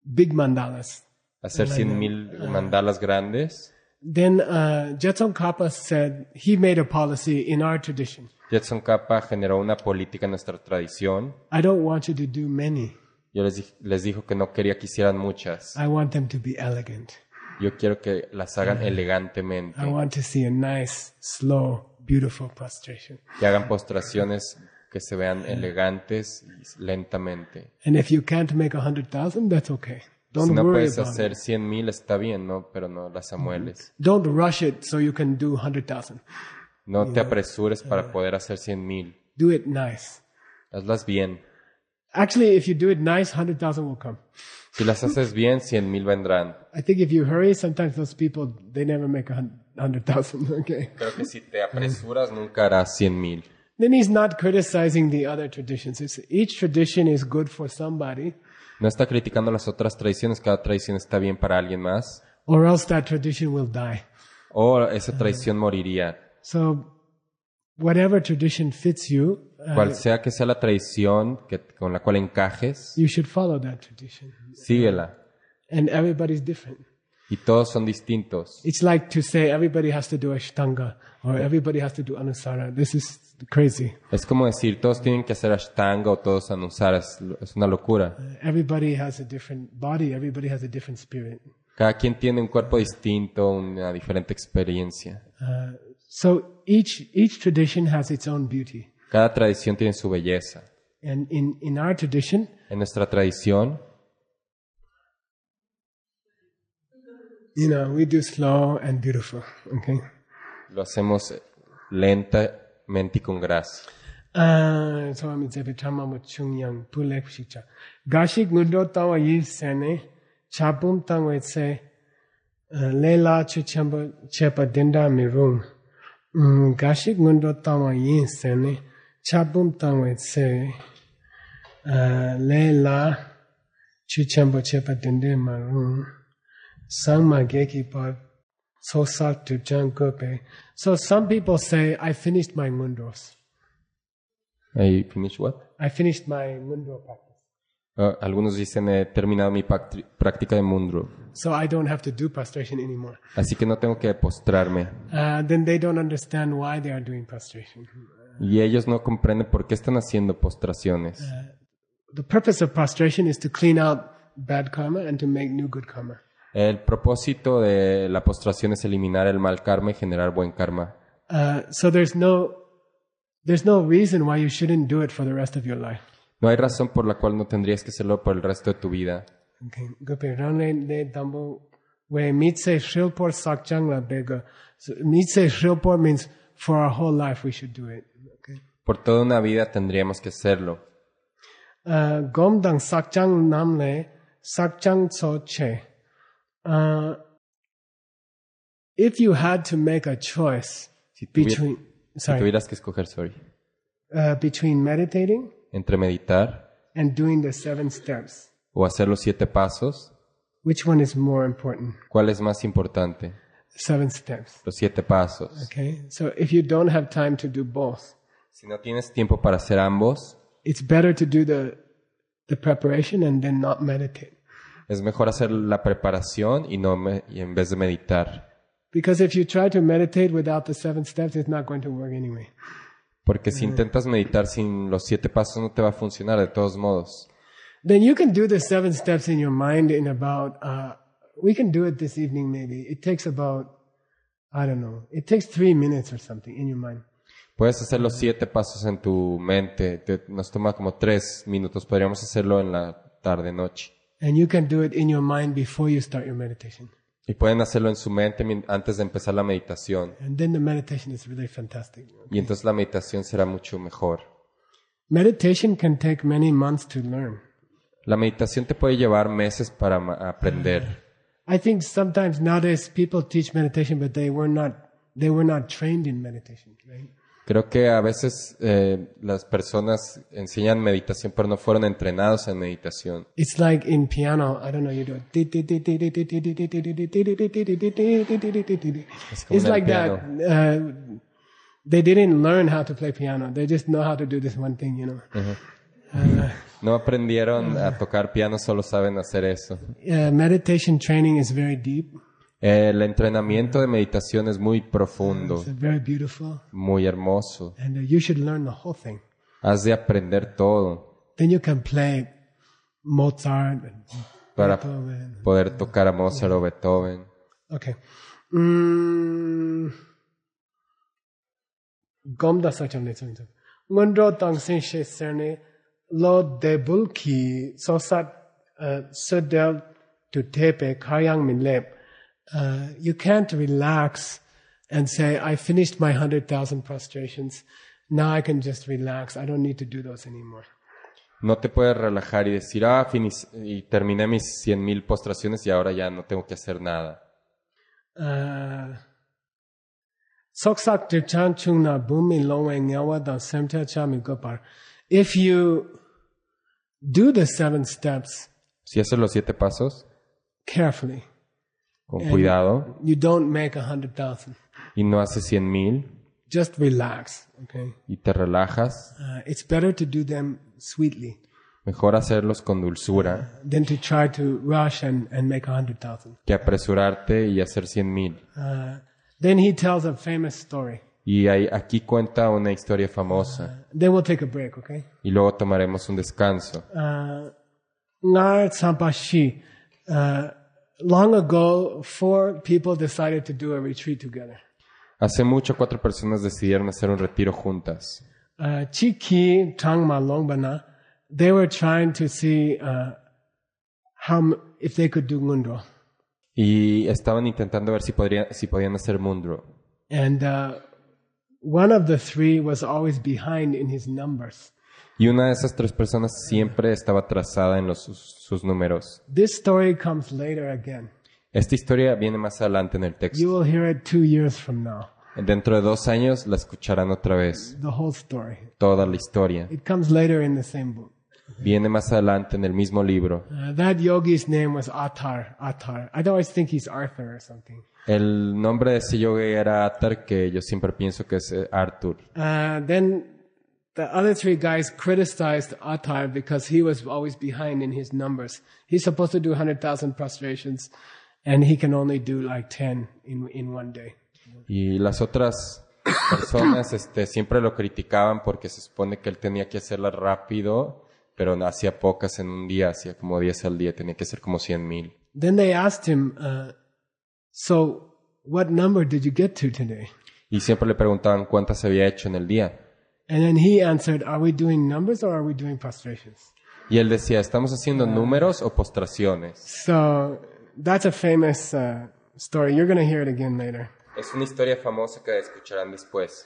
big mandalas. Hacer cien mil mandalas grandes. Then uh, Jetson Kappa said he made a policy in our tradition. Jetson Kappa generó una política en nuestra tradición. I don't want you to do many. Yo les, di- les dijo que no quería que hicieran muchas. I want them to be elegant. Yo quiero que las hagan elegantemente. I want to see a nice, slow, beautiful prostration. Que hagan postraciones que se vean elegantes y lentamente. And if you can't make a hundred thousand, that's okay. Don't Si no worry puedes about hacer it. cien mil está bien, ¿no? Pero no las amueles. Don't rush it so you can do hundred thousand. No te apresures para poder hacer cien mil. Do it nice. Hazlas bien. Actually, if you do it nice, hundred thousand will come. Si las haces bien, cien mil vendrán. I think if you hurry, sometimes those people, they never make a hun- hundred thousand, okay? Creo que si te apresuras, nunca harás cien mil. Then he's not criticizing the other traditions. It's, each tradition is good for somebody, No está criticando las otras tradiciones. Cada tradición está bien para alguien más. or else that tradition will die. O esa tradición moriría. So, whatever tradition fits you, uh, Cual sea que sea la tradición que, con la cual encajes, you should follow that tradition. síguela. And everybody's different. Y todos son distintos. It's like to say everybody has to do Ashtanga or everybody has to do Anusara. This is crazy. Es como decir, todos tienen que hacer Ashtanga o todos Anusara. Es, es una locura. Everybody has a different body. Everybody has a different spirit. Cada quien tiene un cuerpo distinto, una diferente experiencia. Uh, so each each tradition has its own beauty. Cada tradición tiene su belleza. And in, in our tradition, En nuestra tradición, you know, we do slow and beautiful. Okay. lo hacemos lentamente y con gracia. Uh, so I'm saying, "Chama mo chung yang pulek shicha." Gashik ngundo tawa yi sene chapum tangwe se lela chuchambo chepa dinda mi room. Gashik ngundo tawa yi sene chapum tangwe se lela chuchambo chepa dinda mi room. Sangma geki pa so sak to jangope. So some people say, I finished my mundos. ¿Y finish what? I finished my mundo practice. Uh, algunos dicen, he terminado mi pactri- práctica de Mundro, So I don't have to do prostration anymore. así que no tengo que postrarme. Uh, then they don't understand why they are doing prostration. Y ellos no comprenden por qué están haciendo postraciones. The purpose of prostration is to clean out bad karma and to make new good karma. El propósito de la postración es eliminar el mal karma y generar buen karma. Uh, so there's no, there's no reason why you shouldn't do it for the rest of your life. No hay razón por la cual no tendrías que hacerlo por el resto de tu vida. Okay. Gope ranle de dambo we mitse shilpor sakchang la bega. So mitse shilpor means for our whole life we should do it. Okay. Por toda una vida tendríamos que hacerlo. Uh, Gomdang sakchang namle sakchang so che. Uh, if you had to make a choice Si, tuvi- between si sorry tuvieras que escoger, sorry, uh, between meditating entre meditar and doing the seven steps, o hacer los siete pasos, which one is more important? ¿cuál es más importante? Seven steps. Los siete pasos. Okay. So if you don't have time to do both, Si no tienes tiempo para hacer ambos, it's better to do the the preparation and then not meditate. es mejor hacer la preparación y no me- y en vez de meditar. Because if you try to meditate without the seven steps, it's not going to work anyway. Porque si intentas meditar sin los siete pasos no te va a funcionar de todos modos. Then you can do the seven steps in your mind in about, uh, we can do it this evening maybe. It takes about, I don't know, it takes three minutes or something in your mind. Puedes hacer los siete pasos en tu mente. Te- nos toma como tres minutos. Podríamos hacerlo en la tarde, noche. And you can do it in your mind before you start your meditation. Y pueden hacerlo en su mente min- antes de empezar la meditación. And then the meditation is really fantastic. Y entonces la meditación será mucho mejor. Meditation can take many months to learn. La meditación te puede llevar meses para ma- aprender. I think sometimes nowadays people teach meditation, but they were not, they were not trained in meditation, right? Creo que a veces eh, las personas enseñan meditación, pero no fueron entrenados en meditación. It's like in piano, I don't know, you do it. Es como It's en el like that. Uh, they didn't learn how to play piano. They just know how to do this one thing, you know. Uh, No aprendieron a tocar piano, solo saben hacer eso. Uh, meditation training is very deep. El entrenamiento de meditación es muy profundo, It's very beautiful. muy hermoso. And uh, you should learn the whole thing. Has de aprender todo Then you can play Mozart and para Beethoven. poder tocar a Mozart o Beethoven. Okay. Mm. Gomda sacham sacham. Ngondro tang sin she serne lo debul ki sosat sudel to tepe kayang min lep. Uh, you can't relax and say, I finished my hundred thousand prostrations. Now I can just relax. I don't need to do those anymore. No te puedes relajar y decir, ah, finis y terminé mis cien mil postraciones y ahora ya no tengo que hacer nada. Uh, Soksak tirchan chungna bumi longwe nyawa dan semcha chami gopar. If you do the seven steps Si haces los siete pasos, carefully, con cuidado, you don't make a hundred thousand. y no haces cien mil, Just relax, okay? y te relajas, Uh, it's better to do them sweetly mejor hacerlos con dulzura than to try to rush and, and make a hundred thousand. que apresurarte y hacer cien mil. Uh, then he tells a famous story. Y ahí, aquí cuenta una historia famosa, Then we'll take a break, okay? y luego tomaremos un descanso. Uh, Ngar Tsampashi. Uh, long ago, four people decided to do a retreat together. Hace mucho cuatro personas decidieron hacer un retiro juntas. Uh, Chiki Tangma Longbana, they were trying to see uh, how m- if they could do Ngundro. Y estaban intentando ver si, podría, si podían hacer Mundro. And uh, one of the three was always behind in his numbers. Y una de esas tres personas siempre estaba atrasada en los, sus, sus números. This story comes later again. Esta historia viene más adelante en el You texto. will hear it two years from now. Dentro de dos años la escucharán otra vez. The whole story. Toda la historia. It comes later in the same book. Viene más adelante en el mismo libro. Uh, that yogi's name was Atar. Atar. I always think he's Arthur or something. El nombre de ese yogi era Atar, que yo siempre pienso que es eh, Arthur. Uh, then the other three guys criticized Atar because he was always behind in his numbers. He's supposed to do one hundred thousand prostrations, and he can only do like ten in, in one day. Y las otras personas este, siempre lo criticaban porque se supone que él tenía que hacerlas rápido, pero hacía pocas en un día, hacía como diez al día, tenía que hacer como cien mil. Then they asked him, uh, so what number did you get to today? Y siempre le preguntaban cuántas había hecho en el día. And then he answered, are we doing numbers or are we doing prostrations? Y él decía, ¿estamos haciendo números o postraciones? So that's a famous uh, story. You're going to hear it again later. Es una historia famosa que escucharán después.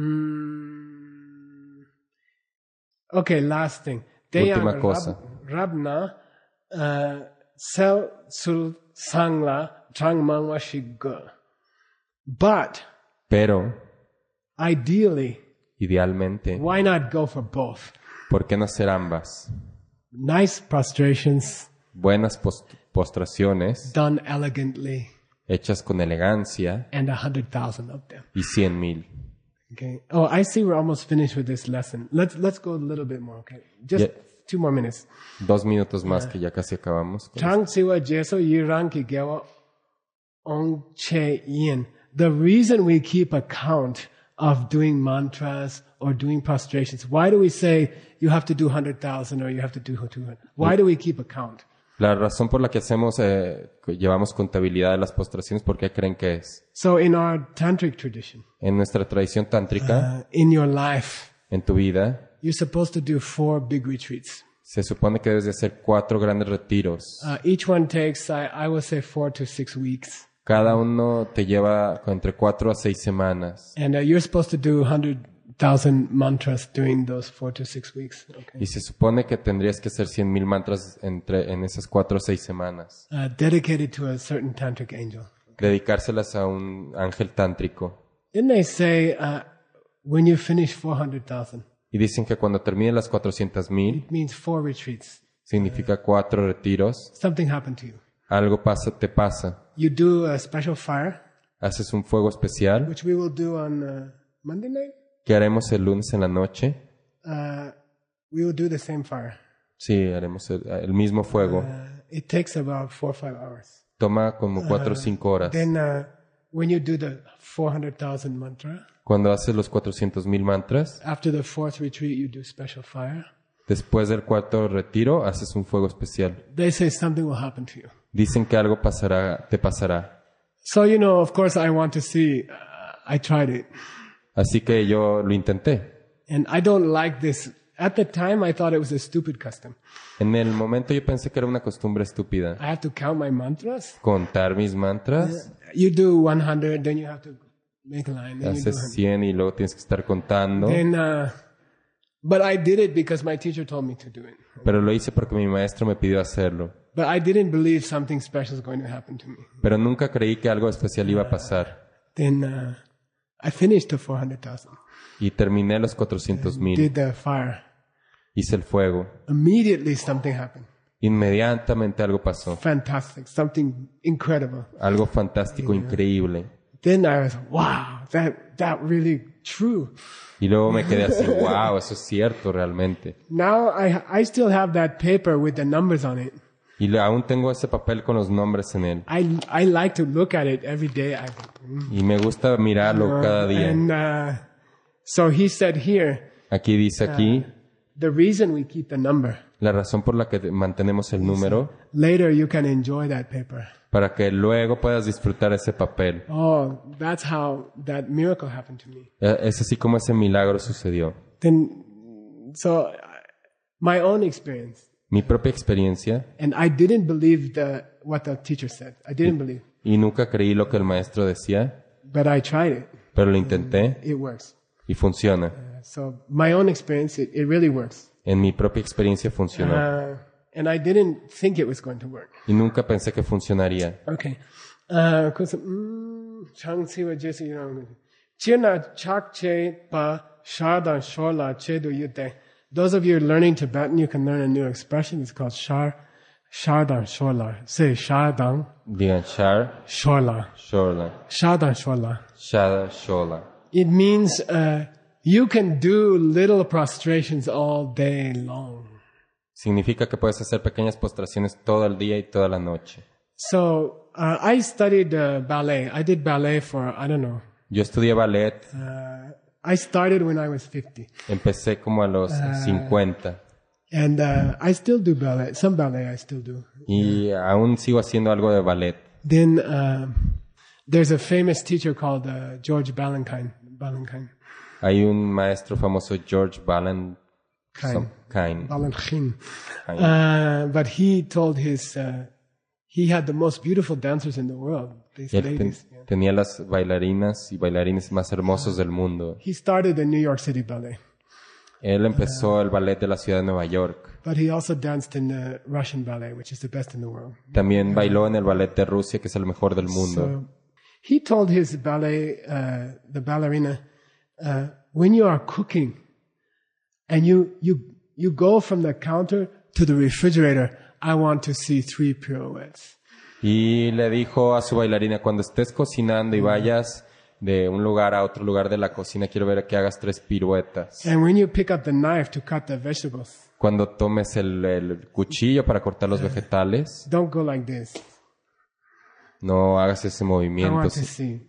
Mm. Okay, last thing. Última Deyang cosa. Rab, Rabna uh, Sel Sul Sangla Changmangwa Shiga. But Pero, ideally, idealmente, why not go for both? ¿por qué no hacer ambas? Nice prostrations Buenas post- postraciones, done elegantly, hechas con elegancia, and a hundred thousand of them. y cien mil. Okay. Oh, I see. We're almost finished with this lesson. Let's let's go a little bit more. Okay, just Yeah. two more minutes. Dos minutos más que ya casi acabamos. con Chang siwa jeso yirang ki gewa ong che yin. The reason we keep a count of doing mantras or doing prostrations, why do we say you have to do one hundred thousand or you have to do two hundred? Why do we keep a count? La razón por la que hacemos, eh, que llevamos contabilidad de las postraciones, ¿por qué creen que es? So in our tantric tradition, En nuestra tradición tántrica, uh, in your life, en tu vida, you're supposed to do four big retreats. se supone que debes de hacer cuatro grandes retiros. Uh, each one takes, I, I would say, four to six weeks. Cada uno te lleva entre cuatro a seis semanas. And uh, you're supposed to do one hundred thousand mantras during those four to six weeks. Okay. Y se supone que tendrías que hacer cien mil mantras entre, en esas cuatro o seis semanas. Uh, dedicated to a certain tantric angel. Dedicárselas a un ángel tántrico. Didn't they say uh, when you finish four hundred thousand, Y dicen que cuando termine las cuatrocientos mil, it means four retreats. significa cuatro retiros. Something happened to you. Algo pasa, te pasa. You do a special fire, Haces un fuego especial. which we will do on uh, Monday night. ¿Qué haremos el lunes en la noche? Uh, we will do the same fire. Sí, haremos el, el mismo fuego. Uh, it takes about four or five hours. Toma como cuatro o cinco horas. Then uh, when you do the four hundred thousand mantra, Cuando haces los cuatrocientos mil mantras, after the fourth retreat, you do special fire. después del cuarto retiro, haces un fuego especial. They say something will happen to you. Dicen que algo pasará, te pasará. So, you know, of course, I want to see. Uh, I tried it. Así que yo lo intenté. And I don't like this. At the time, I thought it was a stupid custom. En el momento yo pensé que era una costumbre estúpida. I have to count my mantras. Contar mis mantras, You do one hundred, then you have to make a line. Then you do haces cien y luego tienes que estar contando. Then, uh, but I did it because my teacher told me to do it. Pero lo hice porque mi maestro me pidió hacerlo. But I didn't believe something special is going to happen to me. Pero nunca creí que algo especial iba a pasar. Then uh, I finished the four hundred thousand. Y terminé los cuatrocientos mil. Did the fire. Hice el fuego. Immediately something happened. Inmediatamente algo pasó. Fantastic. Something incredible. Algo fantástico, increíble. Then I was, wow, that, that really true. Y luego me quedé así, wow, eso es cierto realmente. Now I, I still have that paper with the numbers on it. Y le- aún tengo ese papel con los nombres en él. I, I like to look at it every day. I, Y me gusta mirarlo cada día. and uh, so he said here, Aquí dice aquí, the reason we keep the number, la razón por la que mantenemos el número, later you can enjoy that paper. para que luego puedas disfrutar ese papel. Oh, that's how that miracle happened to me. Eh, Es así como ese milagro sucedió. Then, so uh, my own experience, Mi propia experiencia, and I didn't believe the what the teacher said. I didn't believe, y nunca creí lo que el maestro decía, but I tried it. pero lo intenté It works. y funciona. Uh, so my own experience, it, it really works. En mi propia experiencia funcionó. Uh, and I didn't think it was going to work. Y nunca pensé que funcionaría. Okay. Uh, 그래서 음, 장시와 제시 이런 지나 착체 바 샤다 쇼라 제도 유대. Those of you learning Tibetan, you can learn a new expression. It's called shar, shardang shola. Say shardang Digan Shar, shola. Shola, Shardang shola. Shada, Shola. It means uh, you can do little prostrations all day long. Significa que puedes hacer pequeñas postraciones todo el día y toda la noche. So uh, I studied uh, ballet. I did ballet for I don't know. Yo estudié ballet, Uh, I started when I was fifty, empecé como a los cincuenta and uh, I still do ballet. Some ballet I still do. y aún sigo haciendo algo de ballet. Then uh, there's a famous teacher called uh, George Balanchine. Balanchine. Hay un maestro famoso, George Ballan, some kind. Balanchine. Kind. Uh, but he told his uh, he had the most beautiful dancers in the world. These Él ten- ladies. Yeah. tenía las bailarinas y bailarines más hermosos del mundo. He started the New York City Ballet, Él empezó el ballet de la ciudad de Nueva York. but he also danced in the Russian ballet, which is the best in the world. También bailó en el ballet de Rusia, que es el mejor del mundo. So he told his ballet, uh, the ballerina, uh, when you are cooking and you, you, you go from the counter to the refrigerator, I want to see three pirouettes. Y le dijo a su bailarina, cuando estés cocinando y vayas de un lugar a otro lugar de la cocina, quiero ver que hagas tres piruetas. And when you pick up the knife to cut the vegetables, Cuando tomes el, el cuchillo para cortar los vegetales, don't go like this. no hagas ese I movimiento. want to see.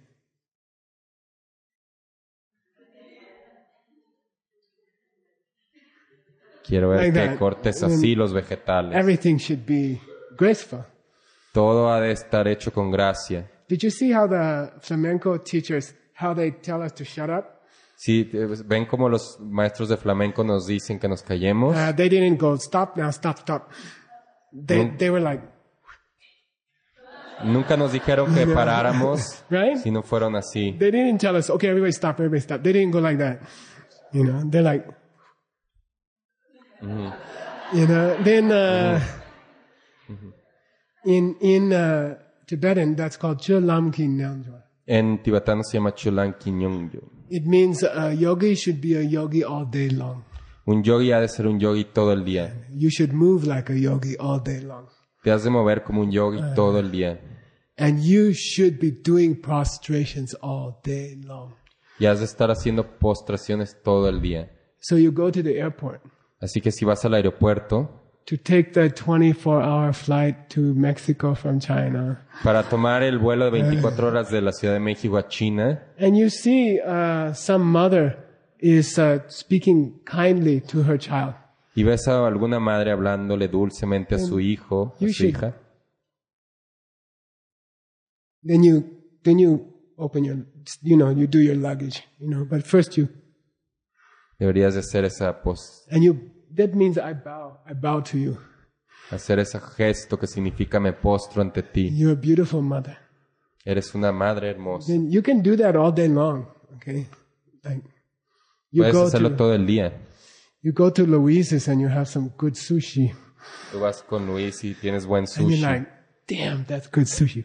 Quiero ver Like que that. cortes así los vegetales. Everything should be graceful. Todo ha de estar hecho con gracia. Did you see how the flamenco teachers, how they tell us to shut up? Sí, eh, ven como los maestros de flamenco nos dicen que nos callemos. Uh, they didn't go, stop now, stop, stop. They, No. they were like, Nunca nos dijeron que paráramos, right? si no fueron así. They didn't tell us, okay, everybody stop, everybody stop. They didn't go like that. You know, they're like, you know, then, uh, in, in, uh, Tibetan, that's called Chulam Ki Nyangwa. En tibetano se llama Chulan Kinyongyo. It means a yogi should be a yogi all day long. Un yogi ha de ser un yogi todo el día. You should move like a yogi all day long. Te has de mover como un yogi todo el día. And you should be doing prostrations all day long. Y has de estar haciendo postraciones todo el día. So you go to the airport. Así que si vas al aeropuerto, to take the twenty-four hour flight to Mexico from China. para tomar el vuelo de veinticuatro horas de la Ciudad de México a China. And you see uh, some mother is uh, speaking kindly to her child. Y ves a alguna madre hablándole dulcemente a su hijo, a You su should- hija. Then you then you open your, you know, you do your luggage, you know. But first you, Deberías de hacer esa pos, and you, that means I bow, I bow to you. hacer ese gesto que significa me postro ante ti. You're a beautiful mother. Eres una madre hermosa. Then you can do that all day long, okay? Like you Puedes go hacerlo to todo el día. you go to Louise's and you have some good sushi, Tú vas con Luis y tienes buen and you're sushi. like, damn, that's good sushi.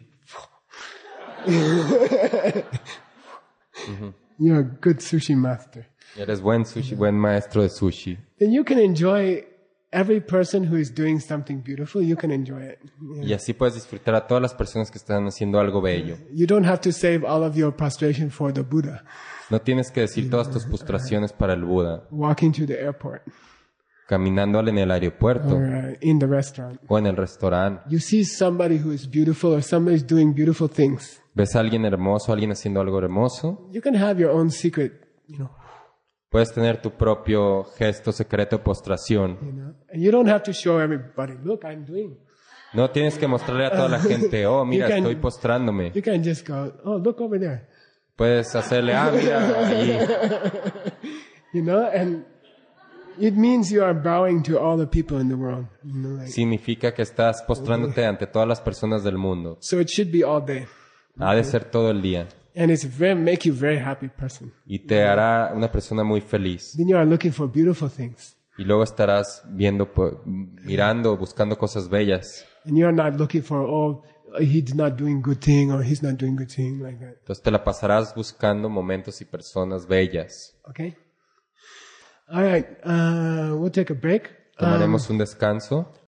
You're a good sushi master. Eres buen sushi, buen maestro de sushi. Then you can enjoy every person who is doing something beautiful. You can enjoy it. Y así puedes disfrutar a todas las personas que están haciendo algo bello. You don't have to save all of your prostration for the Buddha No tienes que decir todas tus frustraciones para el Buda, walking to the airport caminando en el aeropuerto or uh, in the restaurant. o en el restaurante. You see somebody who is beautiful or somebody is doing beautiful things. Ves a alguien hermoso, alguien haciendo algo hermoso. You can have your own secret, you know, Puedes tener tu propio gesto secreto de postración. you know, and you don't have to show everybody, look, I'm doing. No tienes que mostrarle a toda la gente, oh, mira, You can- estoy postrándome. You can just go, oh, look over there, Puedes hacerle, ah, mira, ahí. you know, and it means you are bowing to all the people in the world. You know, like, Significa que estás postrándote ante todas las personas del mundo. so it should be all day, Ha de ser todo el día. and it's very make you very happy person. Y te hará una persona muy feliz. Then you are looking for beautiful things, Y luego estarás viendo, po- mirando, buscando cosas bellas. and you are not looking for, oh, he's not doing good thing or he's not doing good thing like that. Entonces te la pasarás buscando momentos y personas bellas. Okay. All right. Uh, we'll take a break. Um, Tomaremos un descanso.